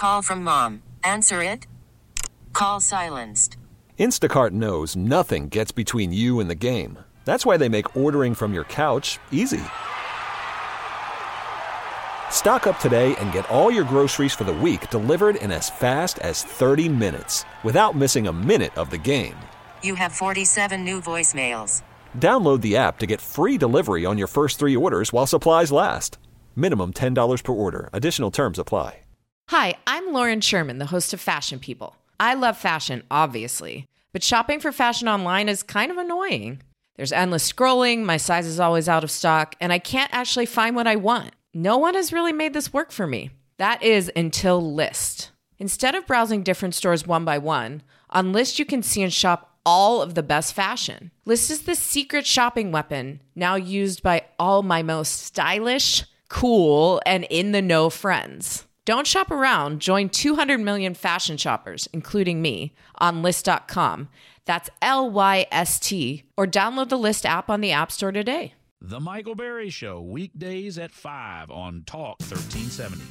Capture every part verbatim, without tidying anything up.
Call from mom. Answer it. Call silenced. Instacart knows nothing gets between you and the game. That's why they make ordering from your couch easy. Stock up today and get all your groceries for the week delivered in as fast as thirty minutes without missing a minute of the game. You have forty-seven new voicemails. Download the app to get free delivery on your first three orders while supplies last. Minimum ten dollars per order. Additional terms apply. Hi, I'm Lauren Sherman, the host of Fashion People. I love fashion, obviously, but shopping for fashion online is kind of annoying. There's endless scrolling, my size is always out of stock, and I can't actually find what I want. No one has really made this work for me. That is until Lyst. Instead of browsing different stores one by one, on Lyst you can see and shop all of the best fashion. Lyst is the secret shopping weapon now used by all my most stylish, cool, and in-the-know friends. Don't shop around. Join two hundred million fashion shoppers, including me, on Lyst dot com. That's L Y S T. Or download the Lyst app on the App Store today. The Michael Berry Show, weekdays at five on Talk thirteen seventy.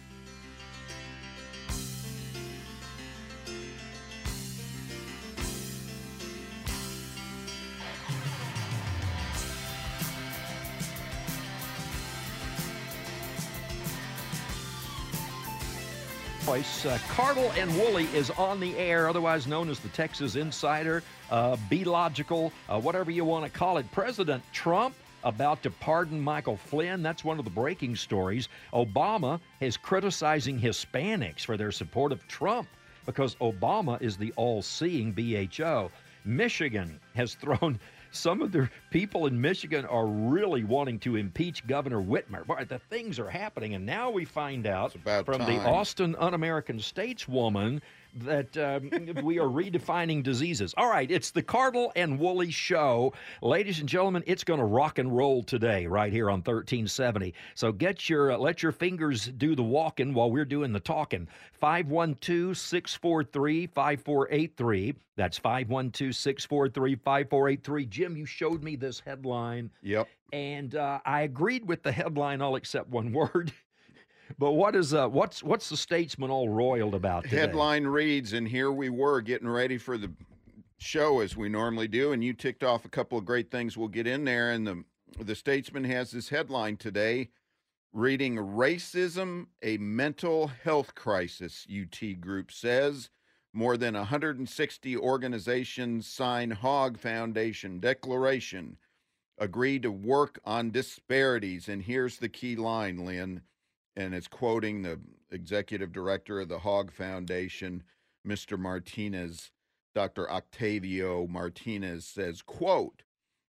Uh, Cardle and Woolley is on the air, otherwise known as the Texas Insider, uh, Be Logical, uh, whatever you want to call it. President Trump about to pardon Michael Flynn. That's one of the breaking stories. Obama is criticizing Hispanics for their support of Trump because Obama is the all-seeing B H O. Michigan has thrown... Some of the people in Michigan are really wanting to impeach Governor Whitmer. Boy, the things are happening, and now we find out from time. the Austin Un-American Stateswoman that um, we are redefining diseases. All right, it's the Cardle and Woolley Show. Ladies and gentlemen, it's going to rock and roll today right here on thirteen seventy. So get your, uh, let your fingers do the walking while we're doing the talking. five one two, six four three, five four eight three. That's five one two, six four three, five four eight three. Jim, you showed me this headline. Yep. And uh, I agreed with the headline, all except one word. But what is uh, what's what's the Statesman all roiled about today? Headline reads, and here we were getting ready for the show as we normally do, and you ticked off a couple of great things we'll get in there. And the the Statesman has this headline today, reading "Racism, a Mental Health Crisis," U T Group says. More than one hundred sixty organizations sign Hogg Foundation declaration, agree to work on disparities. And here's the key line, Lynn, and it's quoting the executive director of the Hogg Foundation, Mister Martinez. Doctor Octavio Martinez says, quote,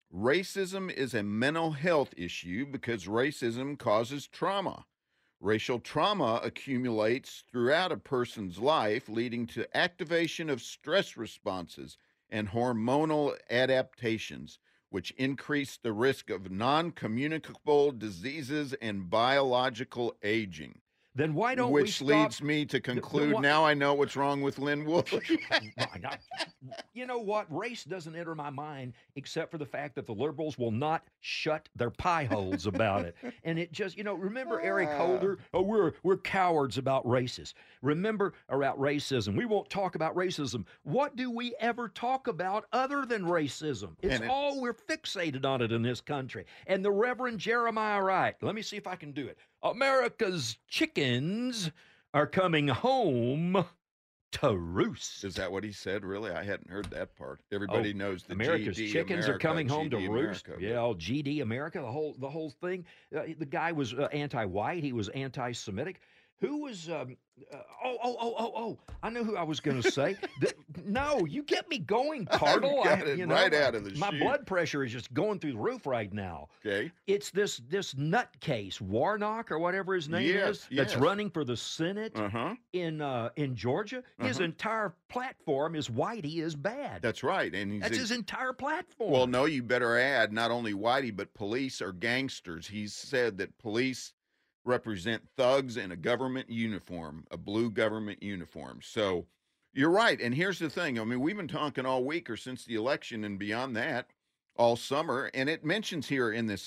"Racism is a mental health issue because racism causes trauma. Racial trauma accumulates throughout a person's life, leading to activation of stress responses and hormonal adaptations, which increase the risk of non-communicable diseases and biological aging." Then why don't Which we stop? leads me to conclude, why- now I know what's wrong with Lynn Woolley. My God. You know what? Race doesn't enter my mind except for the fact that the liberals will not shut their pie holes about it. And it just, you know, remember Eric Holder? Oh, we're we're cowards about races. Remember about racism. We won't talk about racism. What do we ever talk about other than racism? It's it- all we're fixated on it in this country. And the Reverend Jeremiah Wright, let me see if I can do it. America's chickens are coming home to roost. Is that what he said, really? I hadn't heard that part. Everybody Oh, knows the America's G D chickens America, are coming home G D to roost. America, Yeah, all G D America, the whole the whole thing. Uh, the guy was uh, anti-white. He was anti-Semitic. Who was? Um, uh, oh, oh, oh, oh, oh! I know who I was going to say. The, no, you get me going, Cardle. got I, it you know, right out of the My chute. blood pressure is just going through the roof right now. Okay. It's this this nutcase Warnock or whatever his name Yes, is that's yes. running for the Senate Uh-huh. in uh, in Georgia. His Uh-huh. entire platform is Whitey is bad. That's right. And he's That's a- his entire platform. Well, no, you better add not only Whitey, but police are gangsters. He's said that police represent thugs in a government uniform, a blue government uniform. So you're right. And here's the thing. I mean, we've been talking all week or since the election and beyond that all summer. And it mentions here in this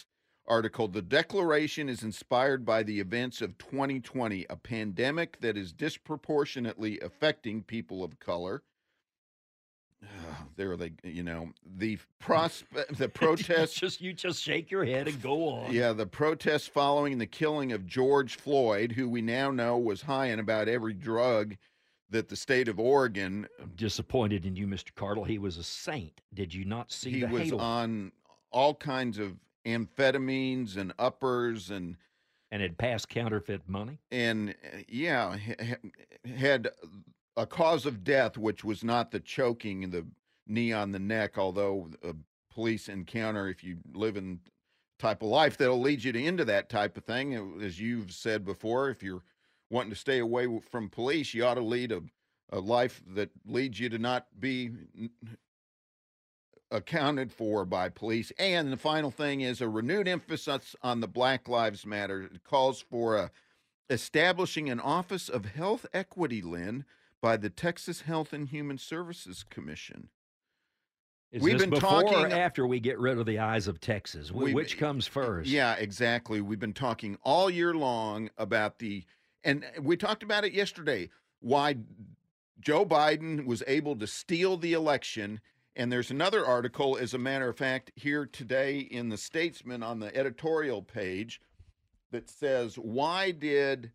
article. The declaration is inspired by the events of twenty twenty, a pandemic that is disproportionately affecting people of color. There they, you know, the prospect, the protests. just you just shake your head and go on. Yeah, the protests following the killing of George Floyd, who we now know was high in about every drug that the state of Oregon. I'm disappointed in you, Mister Cardle. He was a saint. Did you not see he the was halo? On all kinds of amphetamines and uppers and and had passed counterfeit money. And uh, yeah, ha- had a cause of death, which was not the choking and the knee on the neck, although a police encounter, if you live in type of life, that'll lead you to into that type of thing. As you've said before, if you're wanting to stay away from police, you ought to lead a, a life that leads you to not be accounted for by police. And the final thing is a renewed emphasis on the Black Lives Matter. It calls for a, establishing an Office of Health Equity, Lynn, by the Texas Health and Human Services Commission. Is We've this been before talking or after we get rid of the eyes of Texas? Wh- Which comes first? Yeah, exactly. We've been talking all year long about the, and we talked about it yesterday, why Joe Biden was able to steal the election. And there's another article, as a matter of fact, here today in the Statesman on the editorial page that says, why did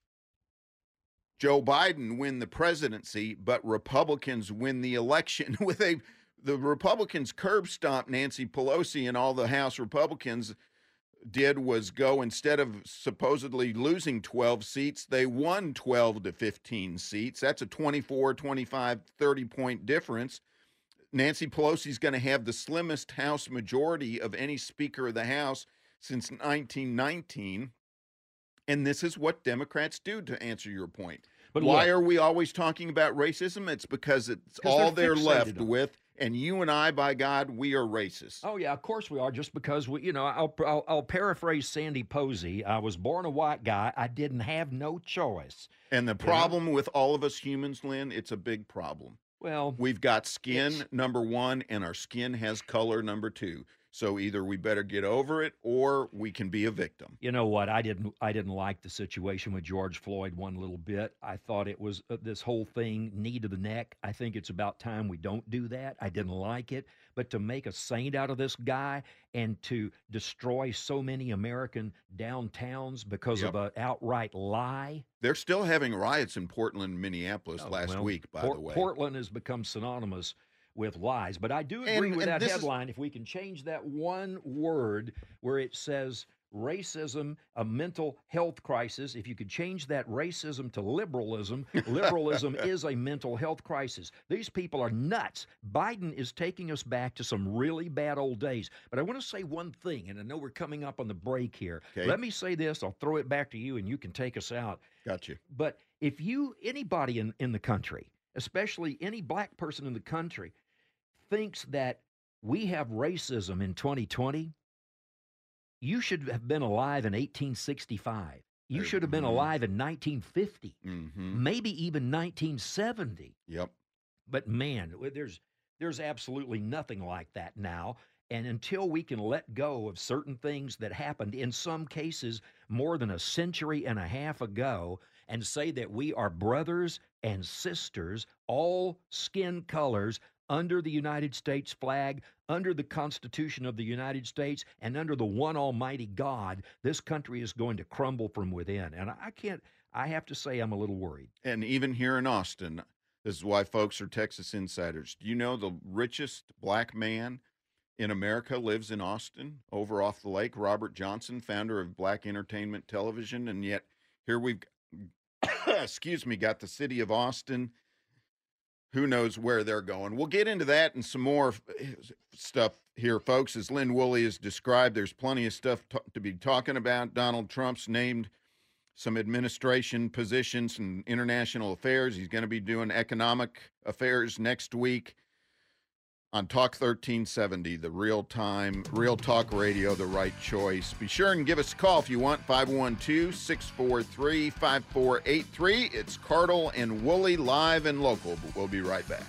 Joe Biden win the presidency, but Republicans win the election? With a the Republicans curb stomped Nancy Pelosi, and all the House Republicans did was go, instead of supposedly losing twelve seats, they won twelve to fifteen seats. That's a twenty-four, twenty-five, thirty point difference. Nancy Pelosi's going to have the slimmest House majority of any Speaker of the House since nineteen nineteen. And this is what Democrats do, to answer your point. But why look, are we always talking about racism? It's because it's all they're, they're left on. with. And you and I, by God, we are racist. Oh, yeah, of course we are, just because, we, you know, I'll, I'll, I'll paraphrase Sandy Posey. I was born a white guy. I didn't have no choice. And the problem you know? with all of us humans, Lynn, it's a big problem. Well, we've got skin, number one, and our skin has color, number two. So either we better get over it or we can be a victim. You know what? I didn't I didn't like the situation with George Floyd one little bit. I thought it was uh, this whole thing, knee to the neck. I think it's about time we don't do that. I didn't like it. But to make a saint out of this guy and to destroy so many American downtowns because yep. of an outright lie. They're still having riots in Portland and Minneapolis oh, last well, week, by Port- the way. Portland has become synonymous with lies. But I do agree and, with and that this headline. Is... If we can change that one word where it says racism, a mental health crisis, if you could change that racism to liberalism, liberalism is a mental health crisis. These people are nuts. Biden is taking us back to some really bad old days. But I want to say one thing, and I know we're coming up on the break here. Okay. Let me say this. I'll throw it back to you, and you can take us out. Got you. But if you, anybody in, in the country, especially any black person in the country, thinks that we have racism in twenty twenty, you should have been alive in eighteen sixty-five. You should have been alive in nineteen fifty, mm-hmm. maybe even nineteen seventy. Yep. But man, there's there's absolutely nothing like that now. And until we can let go of certain things that happened, in some cases more than a century and a half ago, and say that we are brothers and sisters, all skin colors, under the United States flag, under the Constitution of the United States, and under the one almighty God, this country is going to crumble from within. And I can't, I have to say I'm a little worried. And even here in Austin, this is why folks are Texas insiders. Do you know the richest black man in America lives in Austin, over off the lake? Robert Johnson, founder of Black Entertainment Television. And yet here we've, excuse me, got the city of Austin. Who knows where they're going? We'll get into that and some more stuff here, folks. As Lynn Woolley has described, there's plenty of stuff to, to be talking about. Donald Trump's named some administration positions in international affairs. He's going to be doing economic affairs next week on Talk thirteen seventy, the real time, real talk radio, the right choice. Be sure and give us a call if you want, five one two, six four three, five four eight three. It's Cardle and Woolley, live and local, but we'll be right back.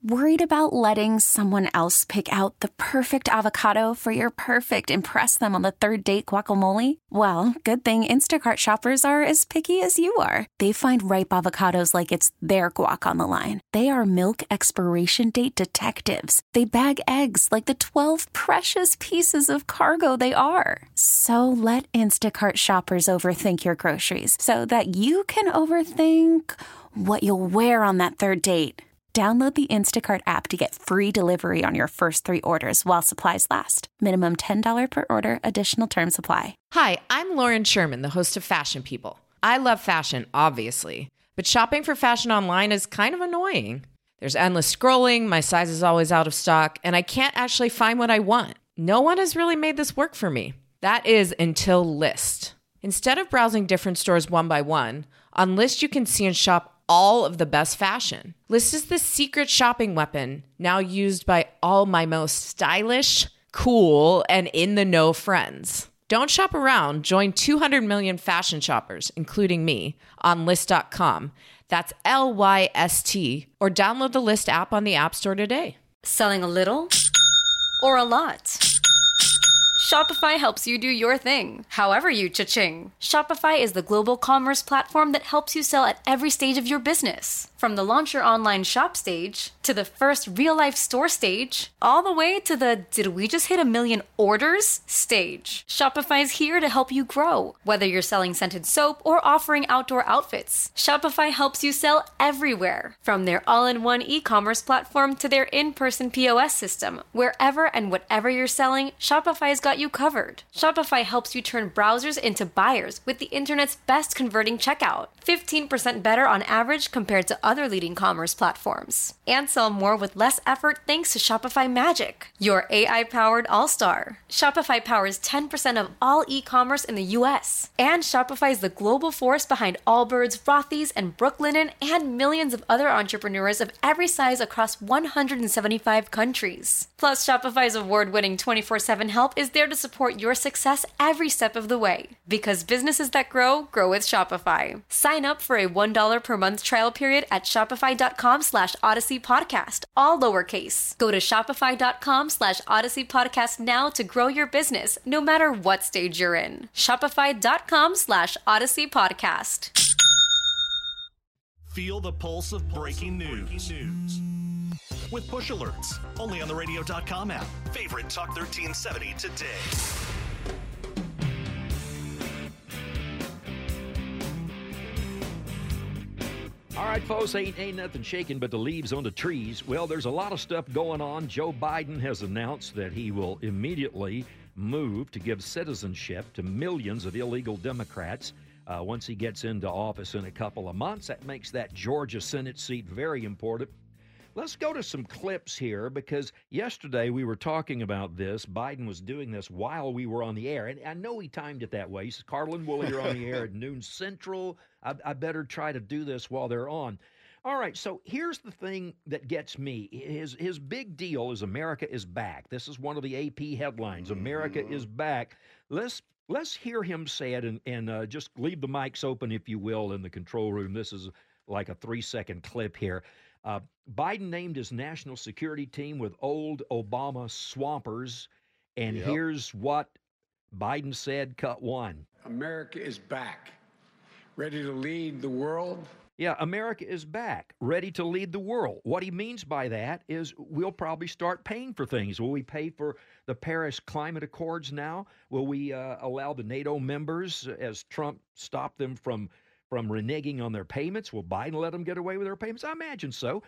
Worried about letting someone else pick out the perfect avocado for your perfect impress them on the third date guacamole? Well, good thing Instacart shoppers are as picky as you are. They find ripe avocados like it's their guac on the line. They are milk expiration date detectives. They bag eggs like the twelve precious pieces of cargo they are. So let Instacart shoppers overthink your groceries so that you can overthink what you'll wear on that third date. Download the Instacart app to get free delivery on your first three orders while supplies last. Minimum ten dollars per order. Additional terms apply. Hi, I'm Lauren Sherman, the host of Fashion People. I love fashion, obviously, but shopping for fashion online is kind of annoying. There's endless scrolling, my size is always out of stock, and I can't actually find what I want. No one has really made this work for me. That is until Lyst. Instead of browsing different stores one by one, on Lyst you can see and shop all of the best fashion. Lyst is the secret shopping weapon now used by all my most stylish, cool, and in-the-know friends. Don't shop around. Join two hundred million fashion shoppers, including me, on Lyst dot com. That's L Y S T, or download the Lyst app on the App Store today. Selling a little or a lot? Shopify helps you do your thing, however you cha-ching. Shopify is the global commerce platform that helps you sell at every stage of your business. From the launch your online shop stage, to the first real-life store stage, all the way to the did we just hit a million orders stage. Shopify's here to help you grow. Whether you're selling scented soap or offering outdoor outfits, Shopify helps you sell everywhere. From their all-in-one e-commerce platform to their in-person P O S system, wherever and whatever you're selling, Shopify's got you covered. Shopify helps you turn browsers into buyers with the internet's best converting checkout. fifteen percent better on average compared to other leading commerce platforms. And sell more with less effort thanks to Shopify Magic, your A I-powered all-star. Shopify powers ten percent of all e-commerce in the U S. And Shopify is the global force behind Allbirds, Rothy's, and Brooklinen, and millions of other entrepreneurs of every size across one hundred seventy-five countries. Plus, Shopify's award-winning twenty-four seven help is there to support your success every step of the way. Because businesses that grow, grow with Shopify. Sign up for a one dollar per month trial period at shopify.com slash Odyssey Podcast, all lowercase. Go to shopify.com slash Odyssey Podcast now to grow your business, no matter what stage you're in. Shopify.com slash Odyssey Podcast. Feel the pulse of breaking news. With push alerts, only on the radio dot com app. Favorite Talk thirteen seventy today. All right, folks, ain't, ain't nothing shaking but the leaves on the trees. Well, there's a lot of stuff going on. Joe Biden has announced that he will immediately move to give citizenship to millions of illegal Democrats uh, once he gets into office in a couple of months. That makes that Georgia Senate seat very important. Let's go to some clips here, because yesterday we were talking about this. Biden was doing this while we were on the air, and I know he timed it that way. He says, Cardle and Woolley are on the air at noon Central. I, I better try to do this while they're on. All right, so here's the thing that gets me. His, his big deal is America is back. This is one of the A P headlines. America is back. Let's let's hear him say it, and, and uh, just leave the mics open, if you will, in the control room. This is like a three-second clip here. Uh, Biden named his national security team with old Obama swampers, and yep. Here's what Biden said, cut one. America is back, ready to lead the world. Yeah, America is back, ready to lead the world. What he means by that is we'll probably start paying for things. Will we pay for the Paris Climate Accords now? Will we uh, allow the NATO members, as Trump stopped them from from reneging on their payments? Will Biden let them get away with their payments? I imagine so.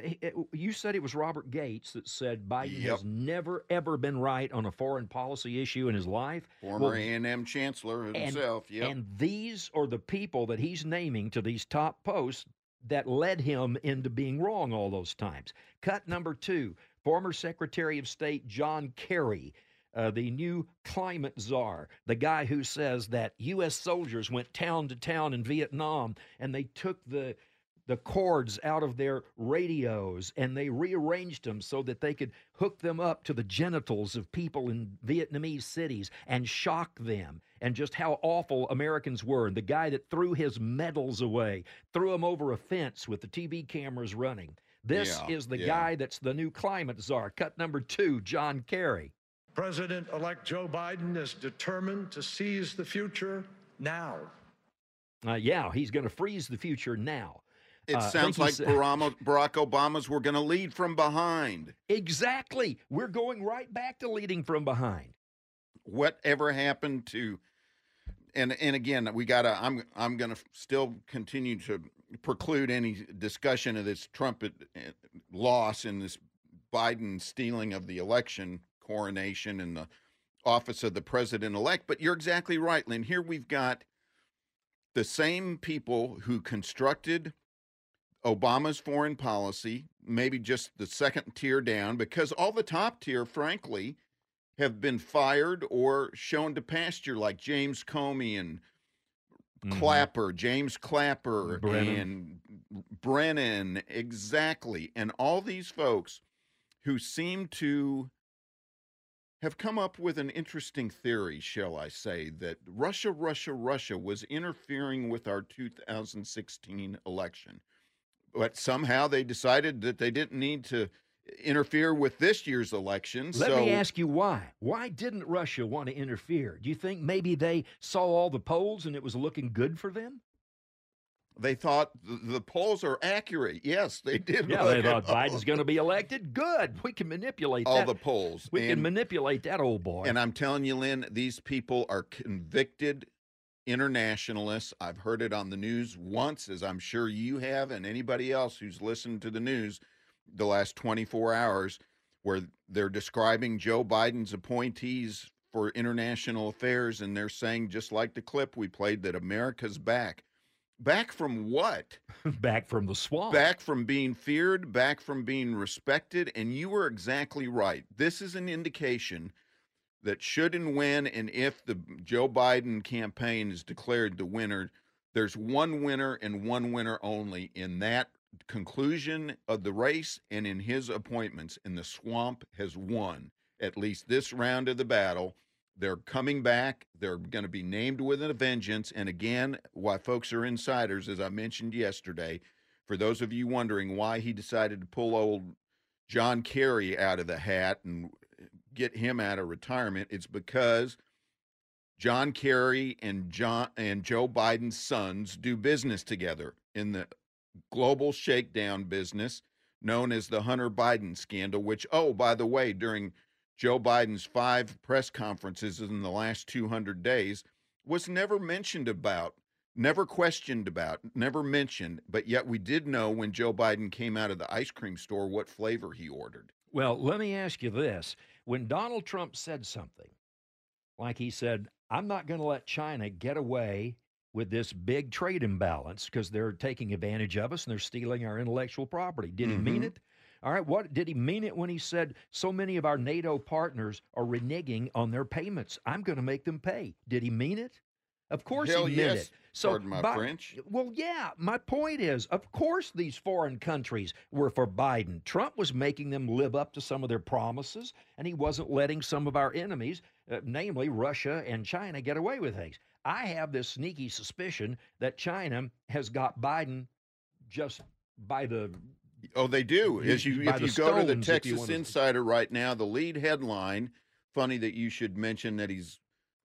You said it was Robert Gates that said Biden yep. has never, ever been right on a foreign policy issue in his life. Former well, A and M chancellor himself. And, yep. and these are the people that he's naming to these top posts that led him into being wrong all those times. Cut number two, former Secretary of State John Kerry, Uh, the new climate czar, the guy who says that U S soldiers went town to town in Vietnam and they took the the cords out of their radios and they rearranged them so that they could hook them up to the genitals of people in Vietnamese cities and shock them, and just how awful Americans were. And the guy that threw his medals away, threw them over a fence with the T V cameras running. This Yeah, is the yeah. guy that's the new climate czar. Cut number two, John Kerry. President-elect Joe Biden is determined to seize the future now. Uh, yeah, he's going to freeze the future now. It Uh, I sounds think like he's- Barack Barack Obama's we're going to lead from behind. Exactly. We're going right back to leading from behind. Whatever happened to and and again, we got to I'm I'm going to still continue to preclude any discussion of this Trump uh, loss and this Biden stealing of the election, coronation, and the office of the president-elect. But you're exactly right, Lynn. Here we've got the same people who constructed Obama's foreign policy, maybe just the second tier down, because all the top tier, frankly, have been fired or shown to pasture, like James Comey and Mhm. Clapper, James Clapper, Brennan. and Brennan, exactly. And all these folks who seem to have come up with an interesting theory, shall I say, that Russia, Russia, Russia was interfering with our two thousand sixteen election. But somehow they decided that they didn't need to interfere with this year's election. Let so me ask you why. Why didn't Russia want to interfere? Do you think maybe they saw all the polls and it was looking good for them? they thought the, the polls are accurate. Yes, they did. Yeah, look they at thought all- Biden's going to be elected. Good. We can manipulate all that. the polls. we can And- manipulate that old boy. And I'm telling you, Lynn, these people are convicted internationalists. I've heard it on the news once, as I'm sure you have, and anybody else who's listened to the news the last twenty-four hours, where they're describing Joe Biden's appointees for international affairs, and they're saying, just like the clip we played, that America's back. Back from what? Back from the swamp. Back from being feared, back from being respected. And you were exactly right. This is an indication that should and when and if the Joe Biden campaign is declared the winner, there's one winner and one winner only in that conclusion of the race and in his appointments. And the swamp has won at least this round of the battle. They're coming back. They're going to be named with a vengeance. And again, why folks are insiders, as I mentioned yesterday, for those of you wondering why he decided to pull old John Kerry out of the hat and get him out of retirement, it's because John Kerry and John and Joe Biden's sons do business together in the global shakedown business known as the Hunter Biden scandal, which, oh, by the way, during Joe Biden's five press conferences in the last two hundred days was never mentioned about, never questioned about, never mentioned. But yet we did know when Joe Biden came out of the ice cream store what flavor he ordered. Well, let me ask you this. When Donald Trump said something, like he said, I'm not going to let China get away with this big trade imbalance because they're taking advantage of us and they're stealing our intellectual property. Did he mean Mhm. it? All right, what did he mean it when he said so many of our NATO partners are reneging on their payments? I'm going to make them pay. Did he mean it? Of course Hell he meant yes, it. So, pardon my Bi- French. Well, yeah, my point is, of course these foreign countries were for Biden. Trump was making them live up to some of their promises, and he wasn't letting some of our enemies, uh, namely Russia and China, get away with things. I have this sneaky suspicion that China has got Biden just by the Oh, they do. You- As you, by if the you go to the stones, if you Texas wanna- Insider right now, the lead headline, funny that you should mention that he's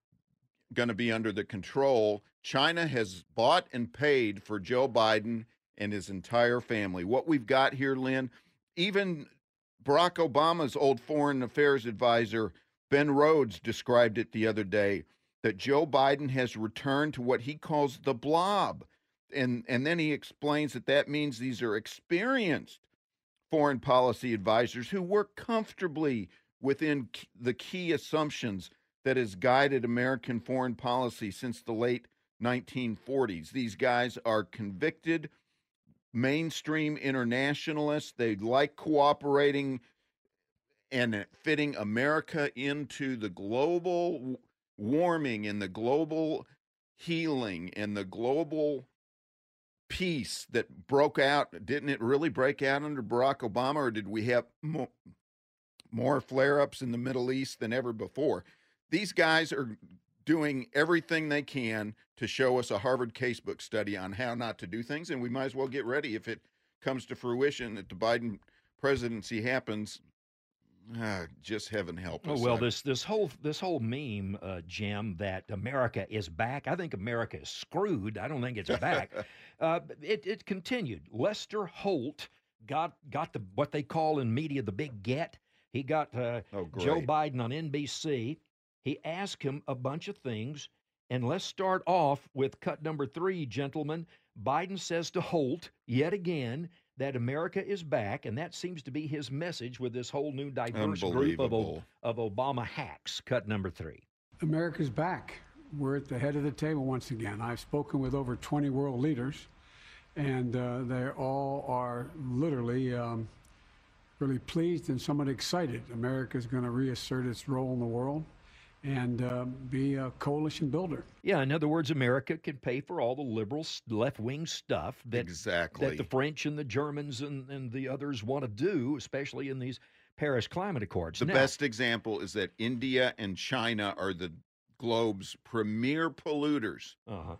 going to be under the control. China has bought and paid for Joe Biden and his entire family. What we've got here, Lynn, even Barack Obama's old foreign affairs advisor, Ben Rhodes, described it the other day, that Joe Biden has returned to what he calls the blob. And, and then he explains that that means these are experienced foreign policy advisors who work comfortably within k- the key assumptions that has guided American foreign policy since the late nineteen forties. These guys are convicted mainstream internationalists. They like cooperating and fitting America into the global w- warming and the global healing and the global peace that broke out. Didn't it really break out under Barack Obama, or did we have more, more flare-ups in the Middle East than ever before? These guys are doing everything they can to show us a Harvard casebook study on how not to do things, and we might as well get ready if it comes to fruition, that the Biden presidency happens, ah, just heaven help us. Oh well, this this whole this whole meme, uh, Jim, that America is back. I think America is screwed. I don't think it's back. uh, it it continued. Lester Holt got got the what they call in media the big get. He got uh, oh, Joe Biden on N B C. He asked him a bunch of things, and let's start off with cut number three, gentlemen. Biden says to Holt yet again that America is back, and that seems to be his message with this whole new diverse group of, of Obama hacks. Cut number three. America's back. We're at the head of the table once again. I've spoken with over twenty world leaders, and uh, they all are literally um, really pleased and somewhat excited. America's going to reassert its role in the world and uh, be a coalition builder. Yeah, in other words, America can pay for all the liberal left-wing stuff that, exactly. that the French and the Germans and, and the others want to do, especially in these Paris Climate Accords. The now, best example is that India and China are the globe's premier polluters. Uh-huh.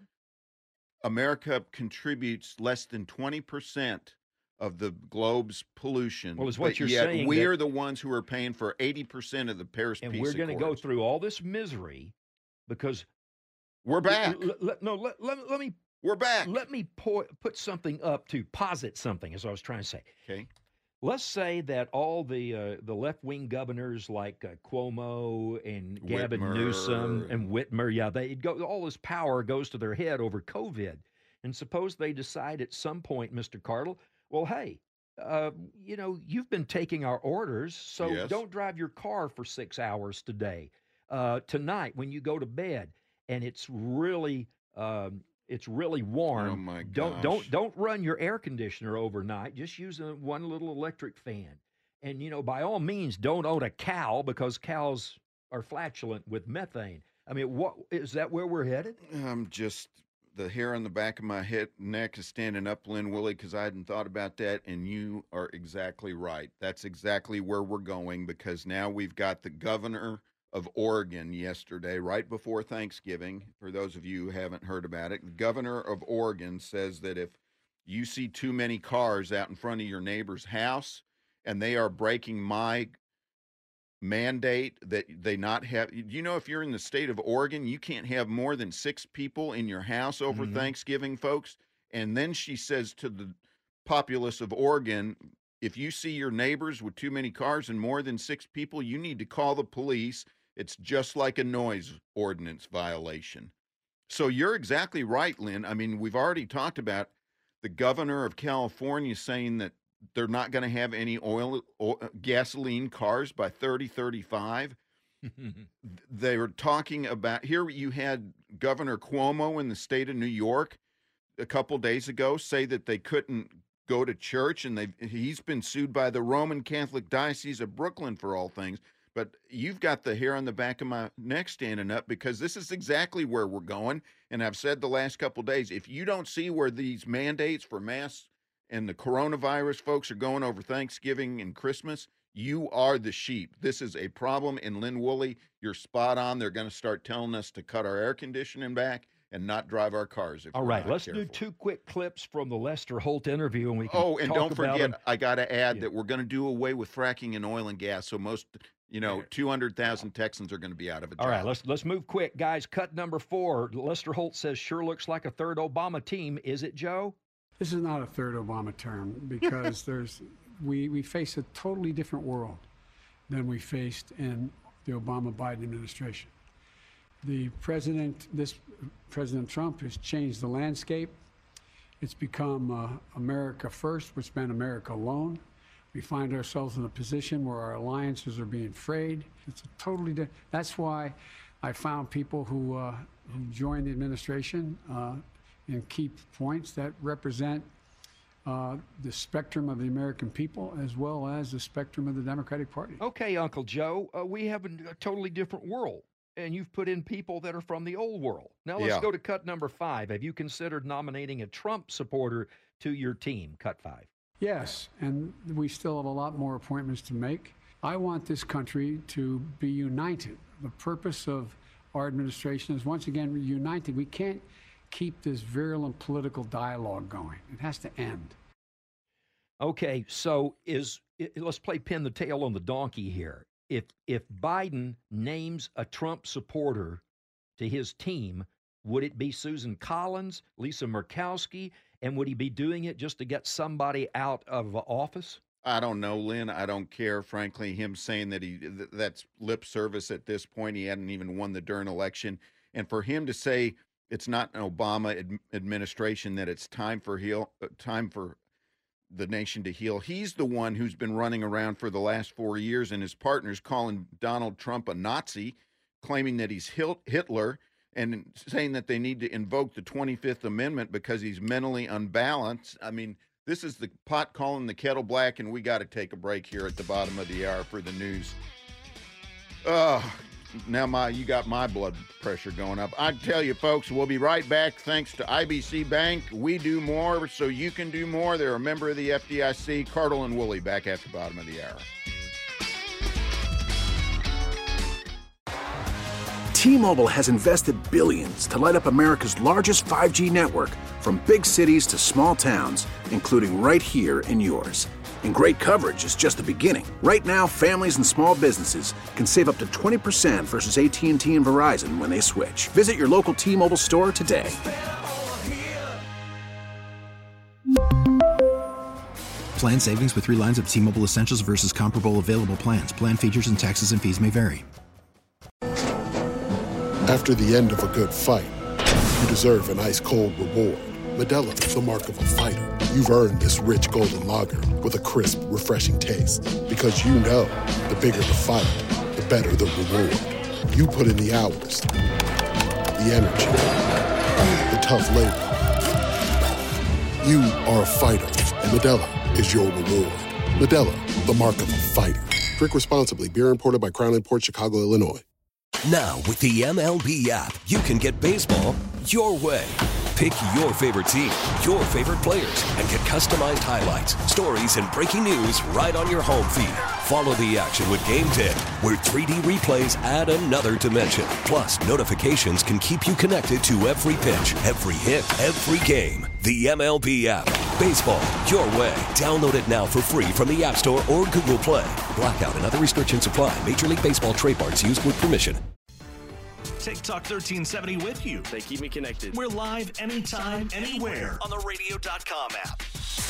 America contributes less than twenty percent of the globe's pollution. Well, is what but you're yet saying. We're the ones who are paying for eighty percent of the Paris and Peace we're going to go Accords. through all this misery because we're back. L- l- no, let, let, let me. We're back. Let me po- put something up to posit something, as I was trying to say. Okay. Let's say that all the uh, the left wing governors like uh, Cuomo and Gavin Whitmer. Newsom and Whitmer, yeah, they go. All this power goes to their head over COVID, and suppose they decide at some point, Mister Cardle, well, hey, uh, you know, you've been taking our orders, so Yes. don't drive your car for six hours today, uh, tonight when you go to bed, and it's really. Um, It's really warm. Oh my gosh. Don't don't don't run your air conditioner overnight. Just use a, one little electric fan. And you know, by all means, don't own a cow because cows are flatulent with methane. I mean, what is that where we're headed? I'm just the hair on the back of my head neck is standing up, Lynn Willie, because I hadn't thought about that, and you are exactly right. That's exactly where we're going because now we've got the governor of Oregon yesterday, right before Thanksgiving. For those of you who haven't heard about it, the governor of Oregon says that if you see too many cars out in front of your neighbor's house and they are breaking my mandate that they not have, you know, if you're in the state of Oregon, you can't have more than six people in your house over Mhm. Thanksgiving, folks. And then she says to the populace of Oregon, if you see your neighbors with too many cars and more than six people, you need to call the police. It's just like a noise ordinance violation. So you're exactly right, Lynn. I mean, we've already talked about the governor of California saying that they're not going to have any oil, oil, gasoline cars by thirty thirty-five. They were talking about, here you had Governor Cuomo in the state of New York a couple days ago say that they couldn't go to church, and they he's been sued by the Roman Catholic Diocese of Brooklyn for all things. But you've got the hair on the back of my neck standing up because this is exactly where we're going. And I've said the last couple of days, if you don't see where these mandates for masks and the coronavirus folks are going over Thanksgiving and Christmas, you are the sheep. This is a problem. And Lynn Woolley, you're spot on. They're going to start telling us to cut our air conditioning back and not drive our cars. If All we're right, not let's careful. do two quick clips from the Lester Holt interview, and we can Oh, and talk don't about forget, them. I got to add Yeah. that we're going to do away with fracking in oil and gas. So most, you know, two hundred thousand Texans are going to be out of a job. All right, let's let's move quick, guys. Cut number four. Lester Holt says, "Sure looks like a third Obama team." Is it, Joe? This is not a third Obama term because there's we, we face a totally different world than we faced in the Obama-Biden administration. The president, this President Trump, has changed the landscape. It's become uh, America first, which meant America alone. We find ourselves in a position where our alliances are being frayed. It's a totally different. That's why I found people who, uh, who joined the administration uh, in key points that represent uh, the spectrum of the American people as well as the spectrum of the Democratic Party. Okay, Uncle Joe, uh, we have a, a totally different world, and you've put in people that are from the old world. Now let's Yeah. go to cut number five. Have you considered nominating a Trump supporter to your team? Cut five. Yes, and we still have a lot more appointments to make. I want this country to be united. The purpose of our administration is, once again, united. We can't keep this virulent political dialogue going. It has to end. Okay, so is let's play pin the tail on the donkey here. If if Biden names a Trump supporter to his team, would it be Susan Collins, Lisa Murkowski, and would he be doing it just to get somebody out of office? I don't know, Lynn. I don't care, frankly. Him saying that he th- that's lip service at this point. He hadn't even won the darn election, and for him to say it's not an Obama ad- administration, that it's time for heal, uh, time for the nation to heal. He's the one who's been running around for the last four years, and his partners calling Donald Trump a Nazi, claiming that he's Hitler, and saying that they need to invoke the twenty-fifth Amendment because he's mentally unbalanced. I mean, this is the pot calling the kettle black, and we got to take a break here at the bottom of the hour for the news. Uh, now my you got my blood pressure going up. I tell you, folks, we'll be right back. Thanks to I B C Bank. We do more so you can do more. They're a member of the F D I C. Cardle and Woolley back at the bottom of the hour. T-Mobile has invested billions to light up America's largest five G network, from big cities to small towns, including right here in yours. And great coverage is just the beginning. Right now, families and small businesses can save up to twenty percent versus A T and T and Verizon when they switch. Visit your local T-Mobile store today. Plan savings with three lines of T-Mobile Essentials versus comparable available plans. Plan features and taxes and fees may vary. After the end of a good fight, you deserve an ice-cold reward. Modelo is the mark of a fighter. You've earned this rich golden lager with a crisp, refreshing taste. Because you know, the bigger the fight, the better the reward. You put in the hours, the energy, the tough labor. You are a fighter, and Modelo is your reward. Modelo, the mark of a fighter. Drink responsibly. Beer imported by Crown Imports, Chicago, Illinois. Now, with the M L B app, you can get baseball your way. Pick your favorite team, your favorite players, and get customized highlights, stories, and breaking news right on your home feed. Follow the action with Game ten, where three D replays add another dimension. Plus, notifications can keep you connected to every pitch, every hit, every game. The M L B app. Baseball your way. Download it now for free from the App Store or Google Play. Blackout and other restrictions apply. Major League Baseball trademarks used with permission. Take Talk thirteen seventy with you. They keep me connected. We're live anytime, anywhere on the radio dot com app.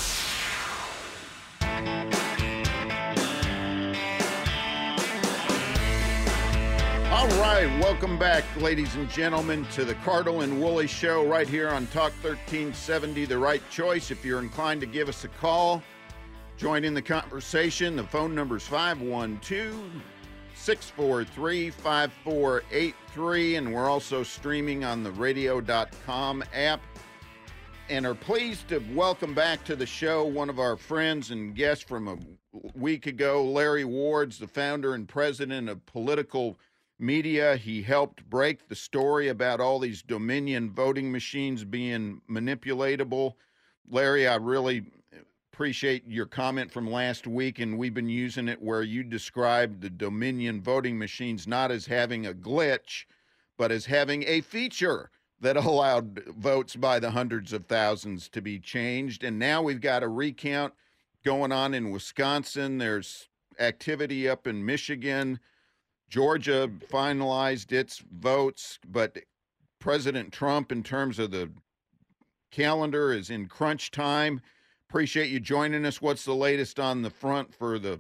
All right, welcome back, ladies and gentlemen, to the Cardle and Woolley Show right here on Talk thirteen seventy, The Right Choice. If you're inclined to give us a call, join in the conversation. The phone number is five one two, six four three, five four eight three, and we're also streaming on the radio dot com app. And are pleased to welcome back to the show one of our friends and guests from a week ago, Larry Ward's the founder and president of Political Media. He helped break the story about all these Dominion voting machines being manipulatable. Larry, I really appreciate your comment from last week, and we've been using it where you described the Dominion voting machines not as having a glitch, but as having a feature that allowed votes by the hundreds of thousands to be changed. And now we've got a recount going on in Wisconsin. There's activity up in Michigan. Georgia finalized its votes, but President Trump, in terms of the calendar, is in crunch time. Appreciate you joining us. What's the latest on the front for the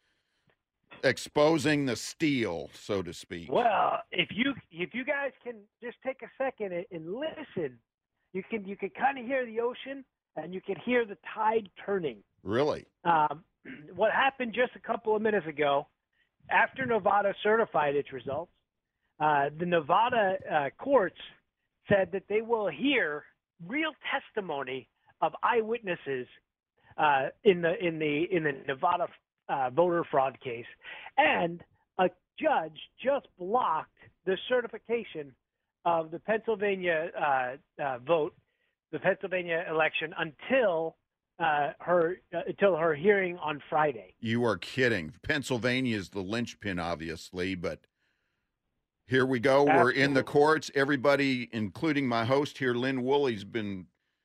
exposing the steal, so to speak? Well, if you if you guys can just take a second and, and listen, you can you can kind of hear the ocean and you can hear the tide turning. Really? Um, what happened just a couple of minutes ago, after Nevada certified its results, uh, the Nevada uh, courts said that they will hear real testimony of eyewitnesses uh, in the in the in the Nevada uh, voter fraud case, and a judge just blocked the certification of the Pennsylvania uh, uh, vote, the Pennsylvania election, until uh, her uh, until her hearing on Friday. You are kidding. Pennsylvania is the linchpin, obviously, but here we go. Absolutely. We're in the courts. Everybody, including my host here, Lynn Woolley's been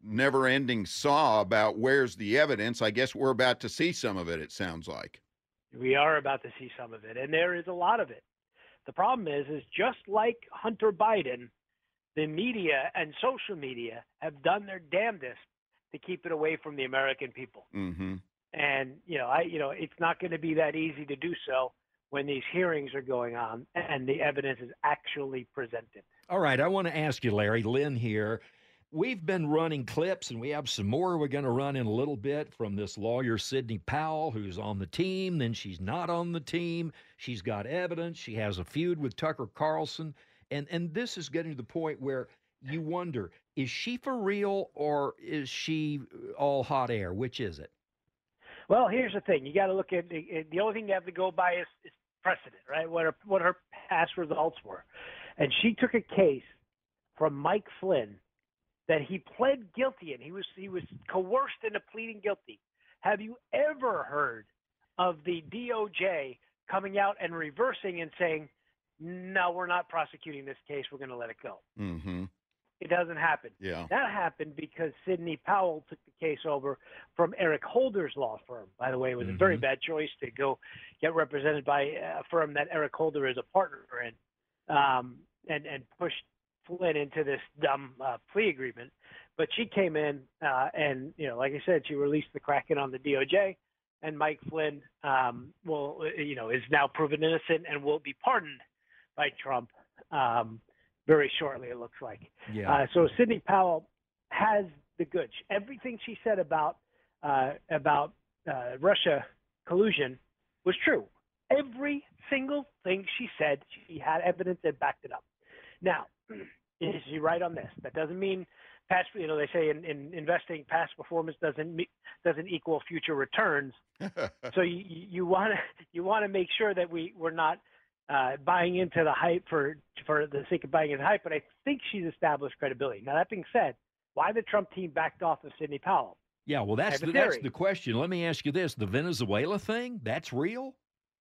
never-ending saw about where's the evidence. I guess we're about to see some of it, it sounds like. We are about to see some of it, and there is a lot of it. The problem is, is just like Hunter Biden, the media and social media have done their damnedest to keep it away from the American people. Mm-hmm. And, you know, I, you know, it's not going to be that easy to do so when these hearings are going on and the evidence is actually presented. All right, I want to ask you, Larry, Lynn here. We've been running clips, and we have some more we're going to run in a little bit from this lawyer, Sidney Powell, who's on the team. Then she's not on the team. She's got evidence. She has a feud with Tucker Carlson. And, and this is getting to the point where you wonder, is she for real or is she all hot air? Which is it? Well, here's the thing. You got to look at the, the only thing you have to go by is, is precedent, right? What her, what her past results were. And she took a case from Mike Flynn that he pled guilty in. He was he was coerced into pleading guilty. Have you ever heard of the D O J coming out and reversing and saying, no, we're not prosecuting this case, we're going to let it go? Mm-hmm. It doesn't happen. Yeah. That happened because Sidney Powell took the case over from Eric Holder's law firm. By the way, it was Mm-hmm. a very bad choice to go get represented by a firm that Eric Holder is a partner in, um, and, and pushed Flynn into this dumb uh, plea agreement. But she came in uh, and, you know, like I said, she released the Kraken on the D O J, and Mike Flynn um, will, you know, is now proven innocent and will be pardoned by Trump um, very shortly, it looks like. Yeah. Uh, so Sidney Powell has the goods. Everything she said about uh, about uh, Russia collusion was true. Every single thing she said, she had evidence that backed it up. Now, is she right on this? That doesn't mean past. You know, they say in, in investing, past performance doesn't me- doesn't equal future returns. So you you want to you want to make sure that we we're not uh, buying into the hype for for the sake of buying into the hype. But I think she's established credibility. Now, that being said, why the Trump team backed off of Sidney Powell? Yeah, well, that's the, that's the question. Let me ask you this: the Venezuela thing, that's real?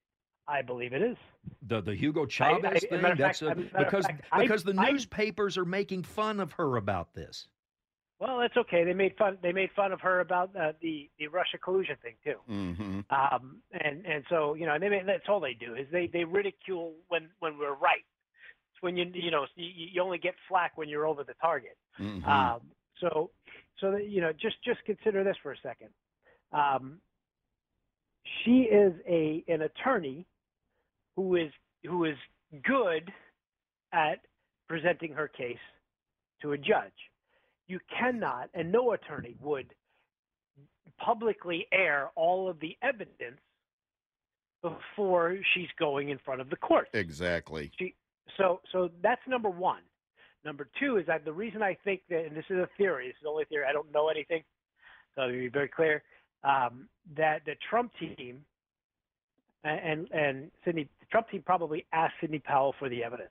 I believe it is. The the Hugo Chavez I, I, thing, fact, that's a, because fact, because I, the I, newspapers are making fun of her about this. Well, it's okay. They made fun. They made fun of her about uh, the the Russia collusion thing too. Mm-hmm. Um, and and so you know, they made, that's all they do is they, they ridicule when, when we're right. It's when you you know you, you only get flack when you're over the target. Mm-hmm. Um, so so that, you know, just just consider this for a second. Um, she is a an attorney who is who is good at presenting her case to a judge. You cannot, and no attorney would, publicly air all of the evidence before she's going in front of the court. Exactly. She, so, so that's number one. Number two is that the reason I think that, and this is a theory, this is the only theory, I don't know anything, so to be very clear, um, that the Trump team and and Sidney, the Trump team probably asked Sidney Powell for the evidence.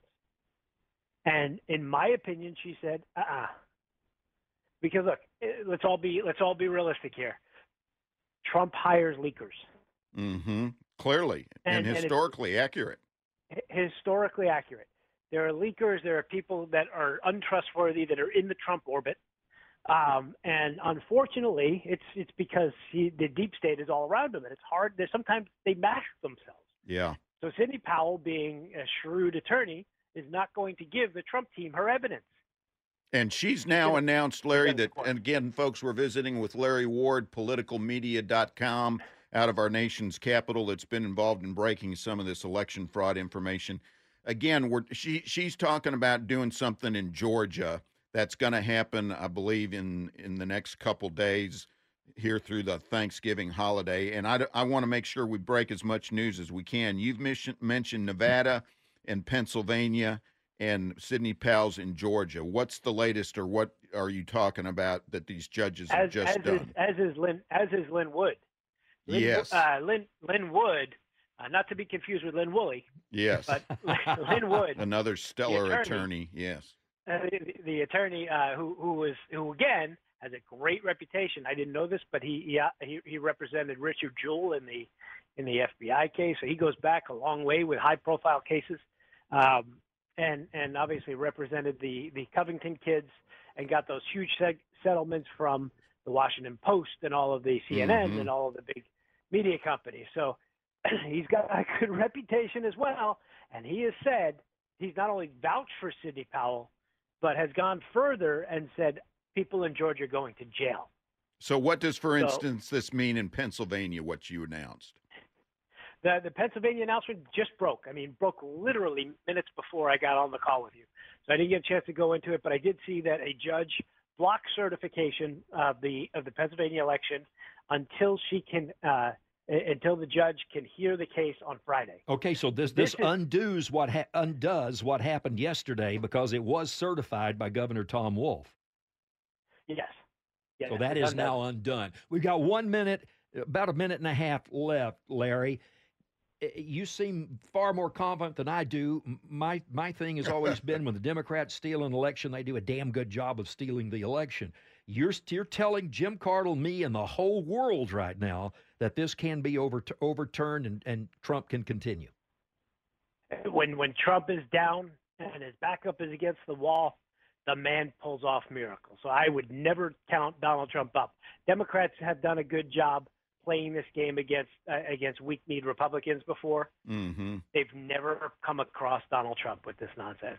And in my opinion, she said, uh-uh. Because look, let's all be let's all be realistic here. Trump hires leakers. Mm-hmm. Clearly and, And- and historically accurate. Historically accurate. There are leakers. There are people that are untrustworthy that are in the Trump orbit. Um, and unfortunately, it's it's because he, the deep state is all around him, and it's hard. There's sometimes they mask themselves. Yeah. So Sidney Powell, being a shrewd attorney, is not going to give the Trump team her evidence. And she's now announced, Larry, that, and again, folks, we're visiting with Larry Ward, political media dot com, out of our nation's capital, that's been involved in breaking some of this election fraud information. Again, we're, she she's talking about doing something in Georgia that's going to happen, I believe, in, in the next couple days here through the Thanksgiving holiday. And I, I want to make sure we break as much news as we can. You've mentioned, mentioned Nevada and Pennsylvania and Sidney Powell's in Georgia. What's the latest, or what are you talking about that these judges have As, just as done? Is, as is Lynn, as is Lynn Wood. Lynn, Yes. Uh, Lynn, Lynn Wood, uh, not to be confused with Lynn Woolley. Yes. But Lynn Wood, Another stellar attorney. attorney. Yes. uh, the, the attorney uh, who who was who again has a great reputation. I didn't know this, but he he uh, he, he represented Richard Jewell in the in the F B I case, so he goes back a long way with high profile cases, um, and and obviously represented the the Covington kids and got those huge seg- settlements from the Washington Post and all of the C N Ns Mhm. and all of the big media companies. So he's got a good reputation as well. And he has said he's not only vouched for Sidney Powell, but has gone further and said people in Georgia are going to jail. So what does, for So- instance, this mean in Pennsylvania, what you announced? The the Pennsylvania announcement just broke. I mean, broke literally minutes before I got on the call with you. So I didn't get a chance to go into it, but I did see that a judge blocked certification of the of the Pennsylvania election until she can uh, until the judge can hear the case on Friday. Okay, so this this, This is- undoes what ha- undoes what happened yesterday because it was certified by Governor Tom Wolf. Yes. yes So that it's is undone. now undone. We've got one minute, about a minute and a half left, Larry. Eh, You seem far more confident than I do. M- My my thing has always been when the Democrats steal an election, they do a damn good job of stealing the election. You're you're telling Jim Cardle, me, and the whole world right now that this can be over, overturned and, and Trump can continue. When when Trump is down and his backup is against the wall, the man pulls off miracles. So I would never count Donald Trump up. Democrats have done a good job playing this game against uh, against weak-kneed Republicans before. Mm-hmm. They've never come across Donald Trump with this nonsense.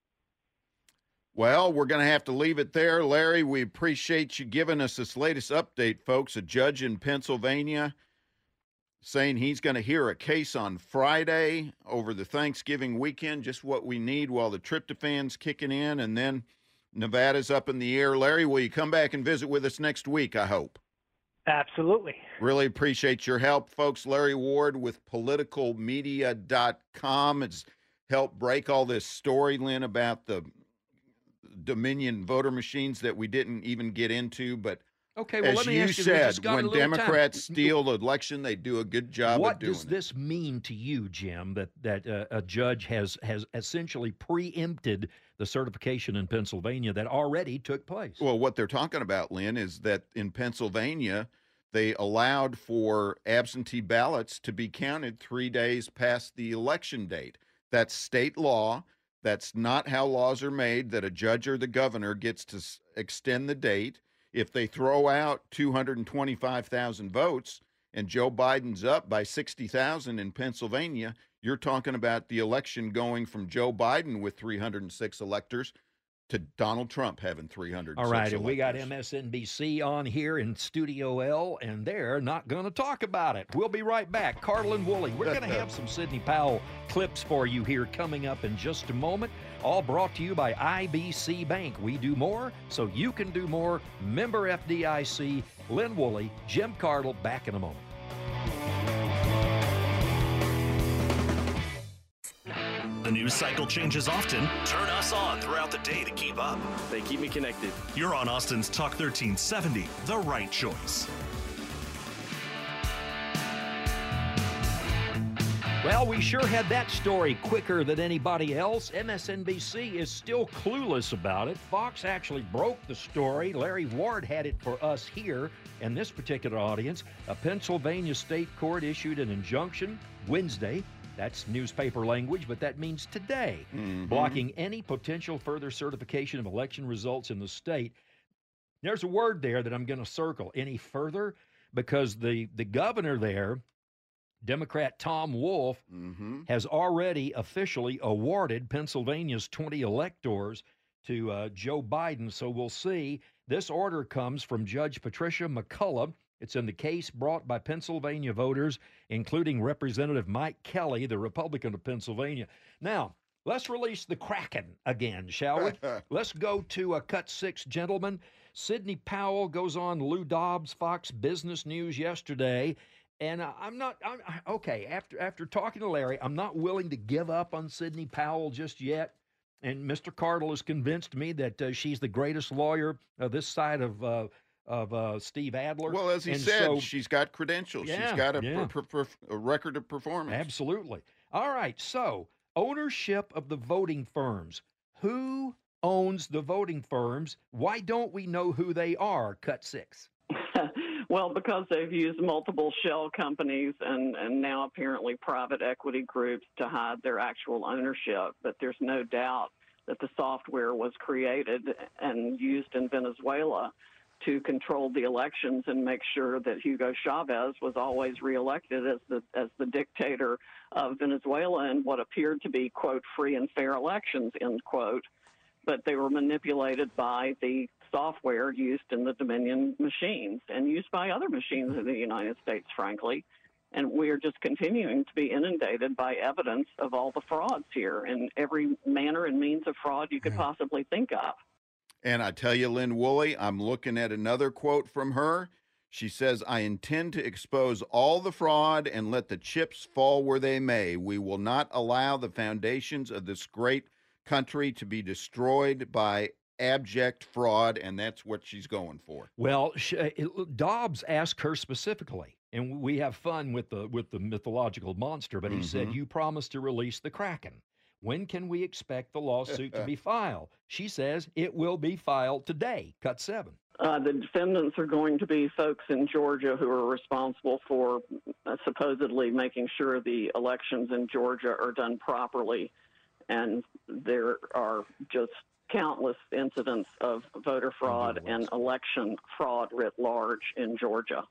Well, we're going to have to leave it there. Larry, we appreciate you giving us this latest update, folks. A judge in Pennsylvania saying he's going to hear a case on Friday over the Thanksgiving weekend, just what we need while the tryptophan's kicking in, and then Nevada's up in the air. Larry, will you come back and visit with us next week, I hope? Absolutely. Really appreciate your help, folks. Larry Ward with political media dot com has helped break all this story, Lynn, about the Dominion voter machines that we didn't even get into. But Okay, well, as let me you ask you, we said, just got a when little time. Democrats steal the election, they do a good job What of doing does it. this mean to you, Jim, that, that uh, a judge has, has essentially preempted the certification in Pennsylvania that already took place? Well, what they're talking about, Lynn, is that in Pennsylvania, they allowed for absentee ballots to be counted three days past the election date. That's state law. That's not how laws are made, that a judge or the governor gets to s- extend the date. If they throw out two hundred twenty-five thousand votes and Joe Biden's up by sixty thousand in Pennsylvania, you're talking about the election going from Joe Biden with three hundred six electors to Donald Trump having three hundred six All right, electors. and we got M S N B C on here in Studio L, and they're not going to talk about it. We'll be right back. Cardle and Woolley, we're going to have some Sidney Powell clips for you here coming up in just a moment, all brought to you by I B C Bank. We do more, so you can do more. Member F D I C, Lynn Woolley, Jim Cardle, back in a moment. The news cycle changes often. Turn us on throughout the day to keep up. They keep me connected. You're on Austin's Talk thirteen seventy, the right choice. Well, we sure had that story quicker than anybody else. M S N B C is still clueless about it. Fox actually broke the story. Larry Ward had it for us here in this particular audience. A Pennsylvania state court issued an injunction Wednesday. That's newspaper language, but that means today, Mhm. blocking any potential further certification of election results in the state. There's a word there that I'm going to circle, any further, because the, the governor there, Democrat Tom Wolf, Mhm. has already officially awarded Pennsylvania's twenty electors to uh, Joe Biden. So we'll see. This order comes from Judge Patricia McCullough. It's in the case brought by Pennsylvania voters, including Representative Mike Kelly, the Republican of Pennsylvania. Now, let's release the Kraken again, shall we? Let's go to uh, cut six, gentlemen. Sidney Powell goes on Lou Dobbs' Fox Business News yesterday. And uh, I'm not, I'm, okay, after after talking to Larry, I'm not willing to give up on Sidney Powell just yet. And Mister Cardle has convinced me that uh, she's the greatest lawyer uh, this side of uh, of uh, Steve Adler. Well, as he And said, so- she's got credentials. Yeah, she's got a, yeah. per, per, per- a record of performance. Absolutely. All right. So, ownership of the voting firms. Who owns the voting firms? Why don't we know who they are? Cut six. Well, because they've used multiple shell companies and, and now apparently private equity groups to hide their actual ownership. But there's no doubt that the software was created and used in Venezuela to control the elections and make sure that Hugo Chavez was always reelected as the as the dictator of Venezuela in what appeared to be, quote, free and fair elections, end quote. But they were manipulated by the software used in the Dominion machines and used by other machines in the United States, frankly. And we are just continuing to be inundated by evidence of all the frauds here and every manner and means of fraud you could possibly think of. And I tell you, Lynn Woolley, I'm looking at another quote from her. She says, I intend to expose all the fraud and let the chips fall where they may. We will not allow the foundations of this great country to be destroyed by abject fraud, and that's what she's going for. Well, she, it, Dobbs asked her specifically, and we have fun with the with the mythological monster, but he mm-hmm. said, you promised to release the Kraken. When can we expect the lawsuit to be filed? She says it will be filed today. Cut seven. Uh, the defendants are going to be folks in Georgia who are responsible for uh, supposedly making sure the elections in Georgia are done properly. And there are just countless incidents of voter fraud and election fraud writ large in Georgia.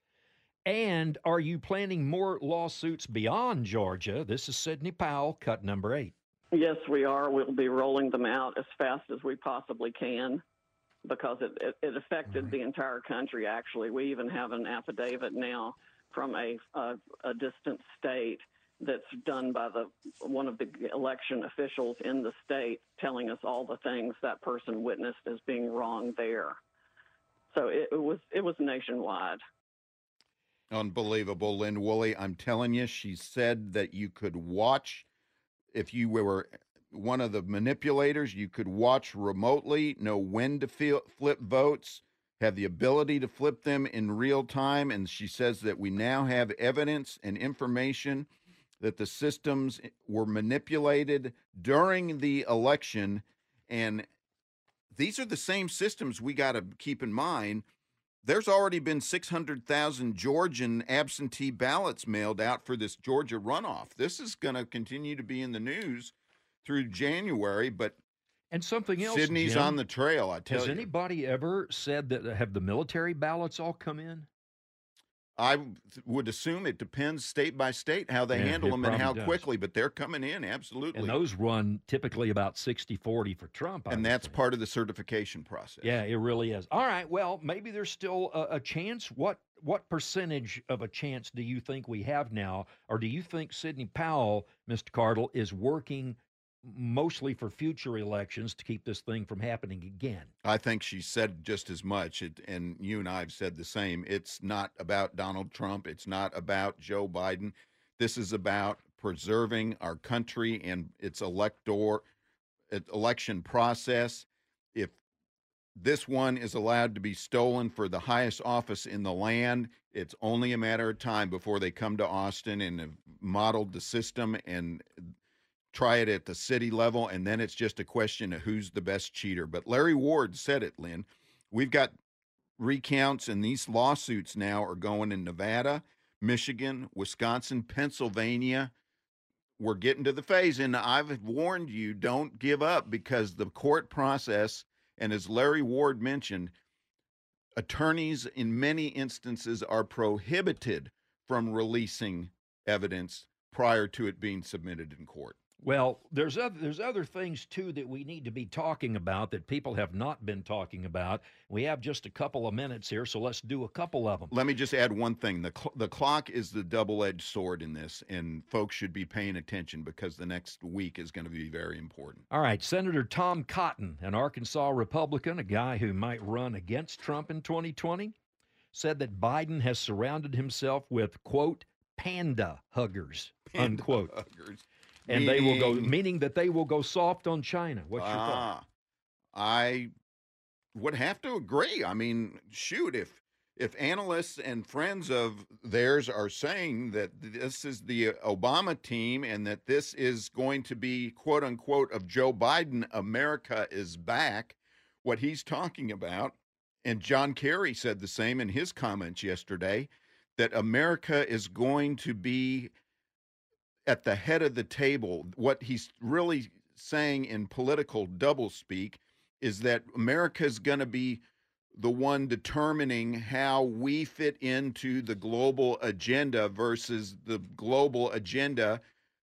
And are you planning more lawsuits beyond Georgia? This is Sidney Powell, cut number eight. Yes, we are. We'll be rolling them out as fast as we possibly can because it, it, it affected right. the entire country, actually. We even have an affidavit now from a, a, a distant state that's done by the one of the election officials in the state telling us all the things that person witnessed as being wrong there. So it, it was it was nationwide. Unbelievable, Lynn Woolley. I'm telling you, she said that you could watch, if you were one of the manipulators, you could watch remotely, know when to feel, flip votes, have the ability to flip them in real time. And she says that we now have evidence and information that the systems were manipulated during the election. And these are the same systems we got to keep in mind. There's already been six hundred thousand Georgian absentee ballots mailed out for this Georgia runoff. This is going to continue to be in the news through January, but and something else, Sydney's Jim, on the trail, I tell has you. Has anybody ever said that have the military ballots all come in? I would assume it depends state by state how they yeah, handle them and how does. quickly, but they're coming in, absolutely. And those run typically about sixty forty for Trump. I and that's think. part of the certification process. Yeah, it really is. All right, well, maybe there's still a, a chance. What what percentage of a chance do you think we have now? Or do you think Sidney Powell, Mister Cardle, is working mostly for future elections to keep this thing from happening again? I think she said just as much, it, and you and I have said the same. It's not about Donald Trump. It's not about Joe Biden. This is about preserving our country and its elector, election process. If this one is allowed to be stolen for the highest office in the land, it's only a matter of time before they come to Austin and have modeled the system and try it at the city level, and then it's just a question of who's the best cheater. But Larry Ward said it, Lynn. We've got recounts, and these lawsuits now are going in Nevada, Michigan, Wisconsin, Pennsylvania. We're getting to the phase, and I've warned you, don't give up, because the court process, and as Larry Ward mentioned, attorneys in many instances are prohibited from releasing evidence prior to it being submitted in court. Well, there's other, there's other things, too, that we need to be talking about that people have not been talking about. We have just a couple of minutes here, so let's do a couple of them. Let me just add one thing. The, cl- the clock is the double-edged sword in this, and folks should be paying attention because the next week is going to be very important. All right, Senator Tom Cotton, an Arkansas Republican, a guy who might run against Trump in twenty twenty, said that Biden has surrounded himself with, quote, panda huggers, Panda unquote. huggers. And meaning, they will go, meaning that they will go soft on China. What's your ah, thought? I would have to agree. I mean, shoot, if if analysts and friends of theirs are saying that this is the Obama team and that this is going to be, quote unquote, of Joe Biden, America is back, what he's talking about, and John Kerry said the same in his comments yesterday, that America is going to be at the head of the table. What he's really saying in political doublespeak is that America's going to be the one determining how we fit into the global agenda versus the global agenda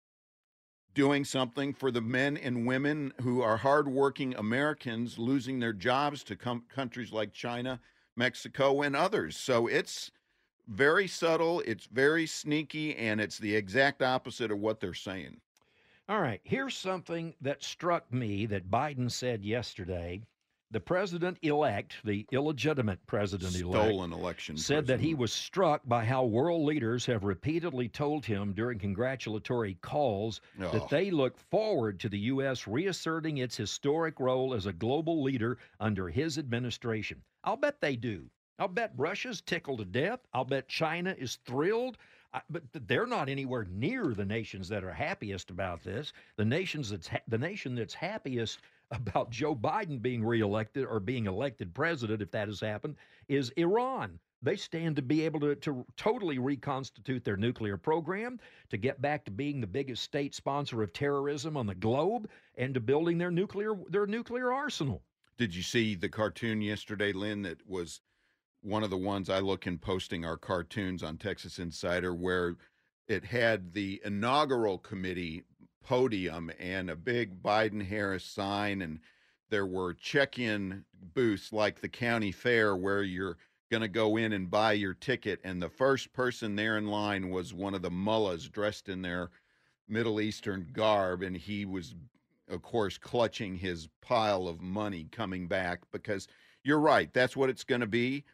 doing something for the men and women who are hardworking Americans losing their jobs to com- countries like China, Mexico, and others. So it's very subtle, it's very sneaky, and it's the exact opposite of what they're saying. All right, here's something that struck me that Biden said yesterday. The president-elect, the illegitimate president-elect, Stolen election said that he president. was struck by how world leaders have repeatedly told him during congratulatory calls Oh. that they look forward to the U S reasserting its historic role as a global leader under his administration. I'll bet they do. I'll bet Russia's tickled to death. I'll bet China is thrilled. I, but they're not anywhere near the nations that are happiest about this. The nations that's ha- the nation that's happiest about Joe Biden being reelected or being elected president, if that has happened, is Iran. They stand to be able to, to totally reconstitute their nuclear program, to get back to being the biggest state sponsor of terrorism on the globe, and to building their nuclear their nuclear arsenal. Did you see the cartoon yesterday, Lynn, that was one of the ones I look in posting our cartoons on Texas Insider, where it had the inaugural committee podium and a big Biden-Harris sign, and there were check-in booths like the county fair where you're going to go in and buy your ticket, and the first person there in line was one of the mullahs dressed in their Middle Eastern garb, and he was, of course, clutching his pile of money coming back, because you're right, that's what it's going to be.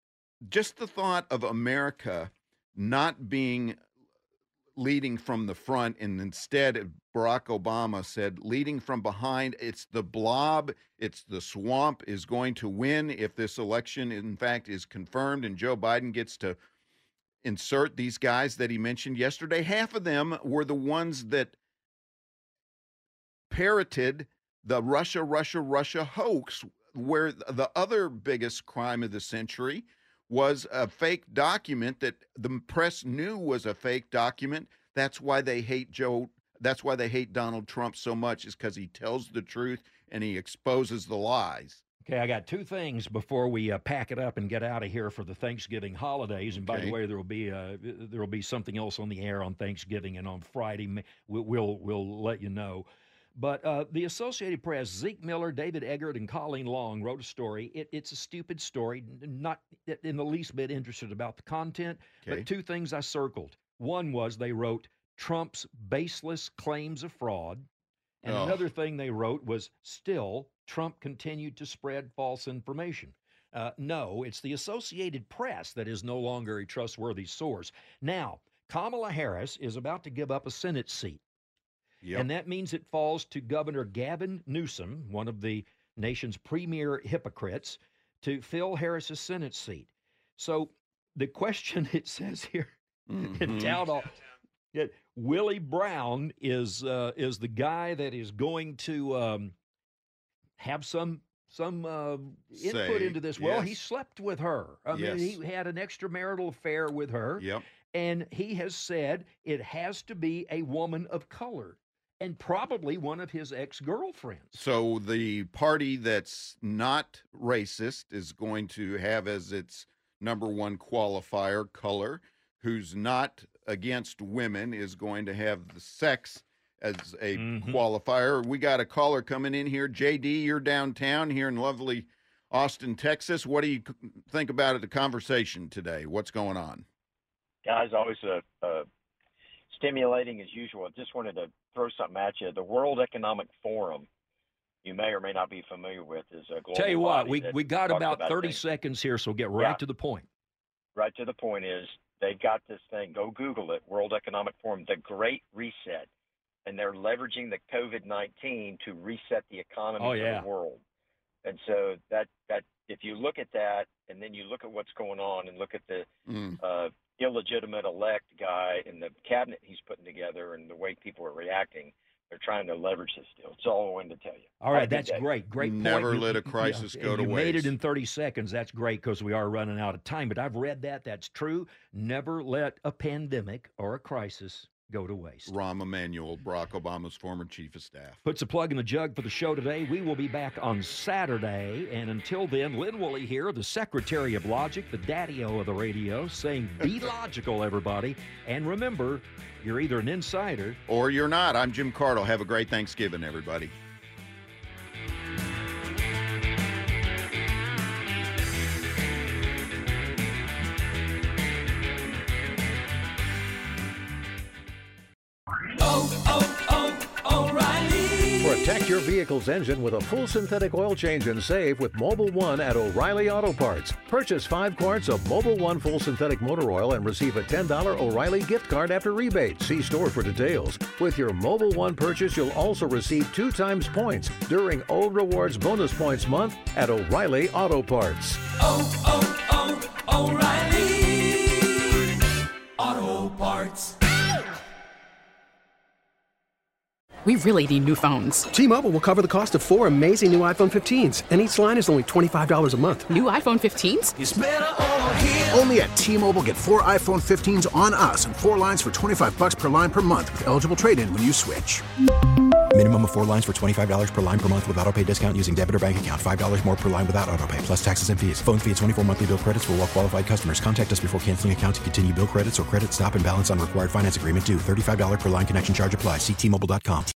Just the thought of America not being leading from the front, and instead Barack Obama said leading from behind. It's the blob, it's the swamp is going to win if this election in fact is confirmed and Joe Biden gets to insert these guys that he mentioned yesterday. Half of them were the ones that parroted the Russia, Russia, Russia hoax, where the other biggest crime of the century was a fake document that the press knew was a fake document. That's why they hate Joe. That's why they hate Donald Trump so much, is because he tells the truth and he exposes the lies. Okay, I got two things before we uh, pack it up and get out of here for the Thanksgiving holidays. And by Okay. the way, there will be uh, there will be something else on the air on Thanksgiving, and on Friday we'll we'll, we'll let you know. But uh, the Associated Press, Zeke Miller, David Eggert, and Colleen Long wrote a story. It, it's a stupid story, not in the least bit interested about the content, Okay. but two things I circled. One was they wrote Trump's baseless claims of fraud, and Oh. another thing they wrote was still Trump continued to spread false information. Uh, no, it's the Associated Press that is no longer a trustworthy source. Now, Kamala Harris is about to give up a Senate seat. Yep. And that means it falls to Governor Gavin Newsom, one of the nation's premier hypocrites, to fill Harris's Senate seat. So the question, it says here in Mhm. town hall, that Willie Brown is uh, is the guy that is going to um, have some some uh, input Say, into this. Well, he yes. slept with her. I Yes. mean, he had an extramarital affair with her. Yep. And he has said it has to be a woman of color, and probably one of his ex-girlfriends. So the party that's not racist is going to have as its number one qualifier color. Who's not against women is going to have the sex as a Mhm. qualifier. We got a caller coming in here. J D, you're downtown here in lovely Austin, Texas. What do you c- think about the conversation today? What's going on? Guys, always uh, uh, stimulating as usual. I just wanted to throw something at you. The World Economic Forum, you may or may not be familiar with, is a global Tell you what, body we, that we got talks about thirty things. seconds here, so get right Yeah. to the point. Right to the point is they've got this thing. Go Google it, World Economic Forum, the Great Reset. And they're leveraging the COVID nineteen to reset the economy Oh, of yeah. the world. And so that, that if you look at that and then you look at what's going on and look at the Mm. uh, illegitimate elect guy and the cabinet he's putting together and the way people are reacting, they're trying to leverage this deal. That's all I wanted to tell you. All Have a right, good that's day. great. Great point. Never You- let a you- crisis yeah, go and to you made it waste. in thirty seconds. That's great because we are running out of time. But I've read that. That's true. Never let a pandemic or a crisis go to waste. Rahm Emanuel, Barack Obama's former chief of staff. Puts a plug in the jug for the show today. We will be back on Saturday. And until then, Lynn Woolley here, the secretary of logic, the daddy-o of the radio, saying be logical, everybody. And remember, you're either an insider or you're not. I'm Jim Cardle. Have a great Thanksgiving, everybody. Protect your vehicle's engine with a full synthetic oil change and save with Mobil one at O'Reilly Auto Parts. Purchase five quarts of Mobil one full synthetic motor oil and receive a ten dollars O'Reilly gift card after rebate. See store for details. With your Mobil one purchase, you'll also receive two times points during O Rewards Bonus Points Month at O'Reilly Auto Parts. Oh, oh, oh, O'Reilly Auto Parts. We really need new phones. T-Mobile will cover the cost of four amazing new iPhone fifteens, and each line is only twenty-five dollars a month. New iPhone fifteens? It's better over here. Only at T-Mobile, get four iPhone fifteens on us and four lines for twenty-five bucks per line per month with eligible trade-in when you switch. Minimum of four lines for twenty-five dollars per line per month with auto-pay discount using debit or bank account. five dollars more per line without auto-pay, plus taxes and fees. Phone fee at twenty-four monthly bill credits for well-qualified customers. Contact us before canceling account to continue bill credits or credit stop and balance on required finance agreement due. thirty-five dollars per line connection charge applies. See T Mobile dot com.